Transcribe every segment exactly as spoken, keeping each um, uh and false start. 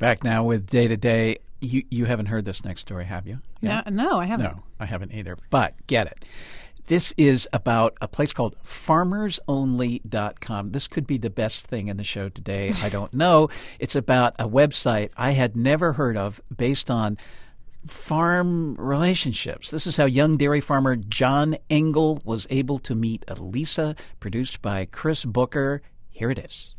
Back now with Day to Day. You you haven't heard this next story, have you? Yeah? No, no, I haven't. No, I haven't either. But get it. This is about a place called farmers only dot com. This could be the best thing in the show today. I don't know. It's about a website I had never heard of based on farm relationships. This is how young dairy farmer John Engel was able to meet Elisa, produced by Chris Booker. Here it is.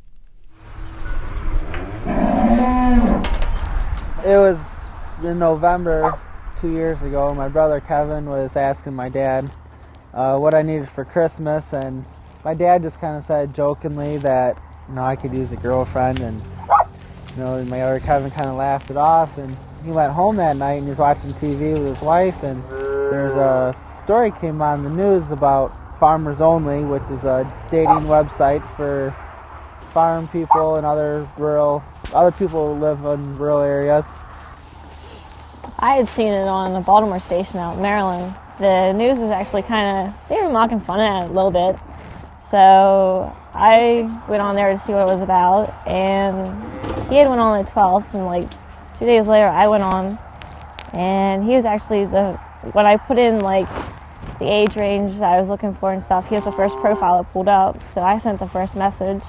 It was in November two years ago. My brother Kevin was asking my dad uh, what I needed for Christmas, and my dad just kind of said jokingly that, you know, I could use a girlfriend, and, you know, my other Kevin kind of laughed it off, and he went home that night and he was watching T V with his wife, and there's a story came on the news about Farmers Only, which is a dating website for farm people and other rural, other people who live in rural areas. I had seen it on the Baltimore station out in Maryland. The news was actually kind of, they were mocking fun at it a little bit. So I went on there to see what it was about, and he had went on the twelfth, and like two days later I went on, and he was actually the, when I put in like the age range that I was looking for and stuff, he was the first profile that pulled up, so I sent the first message.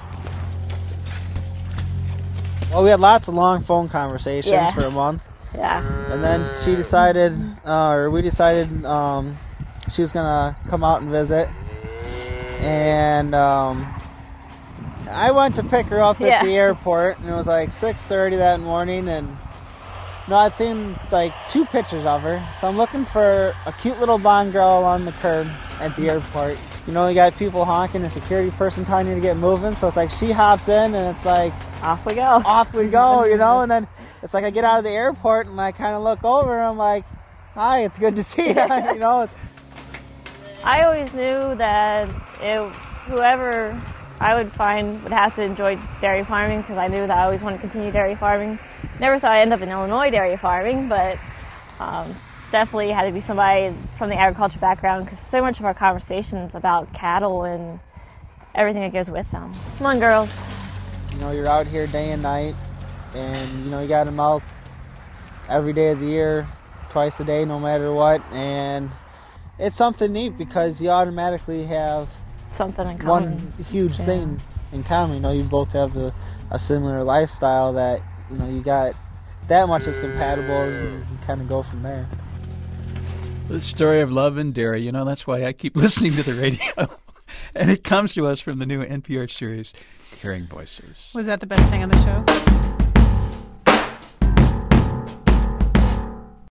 Well, we had lots of long phone conversations Yeah. for a month. Yeah. And then she decided, uh, or we decided um, she was going to come out and visit. And um, I went to pick her up at Yeah. the airport, and it was like six thirty that morning. And no, I'd seen like two pictures of her. So I'm looking for a cute little blonde girl on the curb at the airport. You know, you got people honking, a security person telling you to get moving. So it's like she hops in, and it's like, Off we go. off we go, you know, and then it's like I get out of the airport and I kind of look over and I'm like, hi, it's good to see you, you know. I always knew that it, whoever I would find would have to enjoy dairy farming, because I knew that I always wanted to continue dairy farming. Never thought I'd end up in Illinois dairy farming, but um, definitely had to be somebody from the agriculture background, because so much of our conversations about cattle and everything that goes with them. Come on, girls. You know, you're out here day and night, and, you know, you got to milk every day of the year, twice a day, no matter what, and it's something neat because you automatically have Something in common. one huge Yeah. thing in common. You know, you both have the, a similar lifestyle that, you know, you got that much is compatible, and you can kind of go from there. The story of love and dairy. You know, that's why I keep listening to the radio. And it comes to us from the new N P R series, Hearing Voices. Was that the best thing on the show?